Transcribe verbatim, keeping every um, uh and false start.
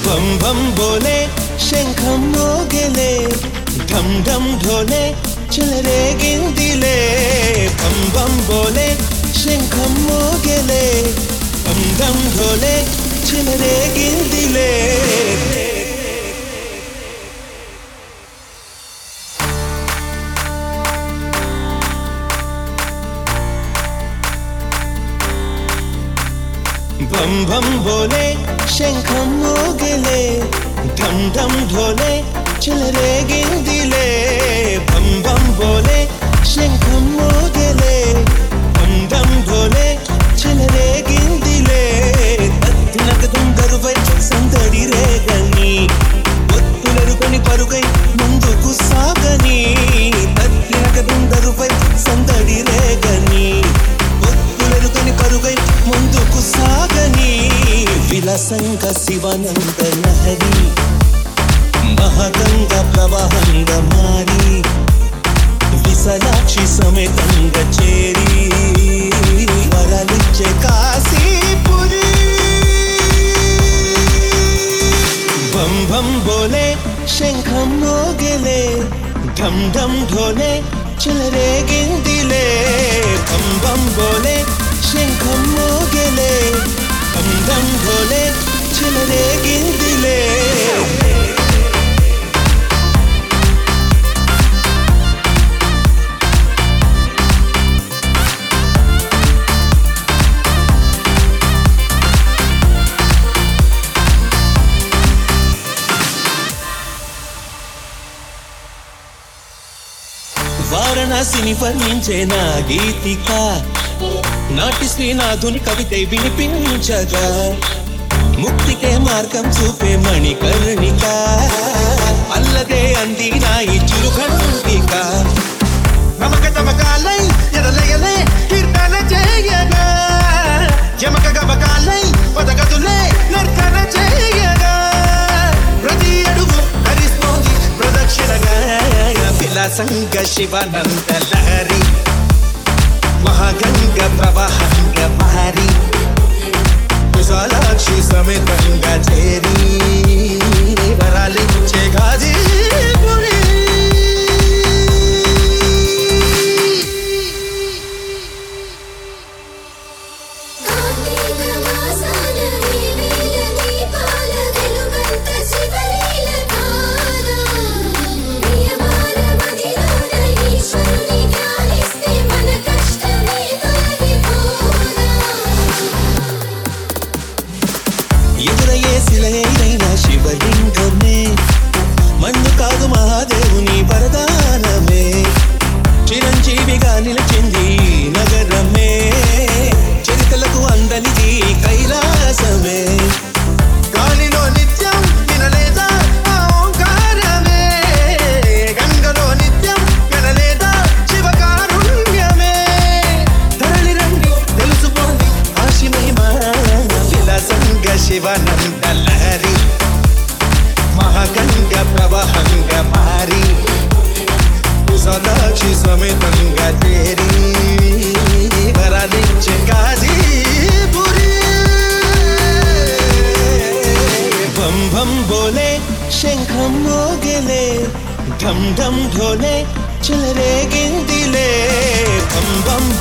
बम बम बोले शंखम मोगले ढम ढम ढोले चल रे गिंदिले बम बम बोले शंखम मोगले ढम ढम ढोले चल रे गिंदिले बम बम बोले शंखम मोगले ढम ढम ढोले चल रे गिंदिले बम बम बोले शंखम मोगले ढम ढम ढोले चल रे गिंदिले तत्तिनक दुंदरुवै संदడి రేగని ఒత్తులరుకొని పరుగై ముందుకు సాగని తత్తినక దుందరువై సందడి రేగని ఒత్తులరుకొని పరుగై ముందుకు సాగని విలసంగ శివనంద లహరి మహగంగ ప్రవాహంగ మారి విశాలాక్షి సమేతంగ చేరి వరలిచ్చే కాశీపురి బం బం బోలే శంఖం మోగలే ఢం ఢం ఢోలే చల రే గిందిలే బం బం బోలే శంఖం మోగలే ఢం ఢం ఢోలే చల రే గిందిలే వారణాసిని వర్ణించే నా గీతిక నాటి శ్రీనాథుని కవిత వినిపించగా ముక్తికే మార్గం చూపే మణికర్ణిక అల్లదే అంది నా ఈ చిరుఘంటిక నమక చమకాలై ఎదలయలే కీర్తన చేయగా జమక గమకాలై పదగతులే నర్తన చేయగా ప్రతి అడుగు హరిస్తోంది ప్రదక్షిణగా విలాసంగ శివానంద లహరి మహాగంగ ప్రవాహంగ మారి విశాలాక్షి సమేతంగ చేరి వరాలిచ్చే గాజీపురి శిలైన శివలింగమే మన్ను కాదు మహాదేవుని వరదానమే చిరంజీవిగా నిలిచింది నగరమే చరితలకు అందనిది కైలాసమే గాలిలో నిత్యం వినలేదా ఆ ఓంకారమే గంగలో నిత్యం వినలేదా శివకారుణ్యమే తరలి రండి తెలుసుకోండి ఆ శివమహిమ విలాసంగ శివానంద లహరి మహాగంగ ప్రవాహంగ మారి విశాలాక్షి సమేతంగ చేరి వరాలిచ్చే కాశీపురి బం బం బోలే శంఖం మోగలే ఢం ఢం ఢోలే చల రే గిందిలే బం బం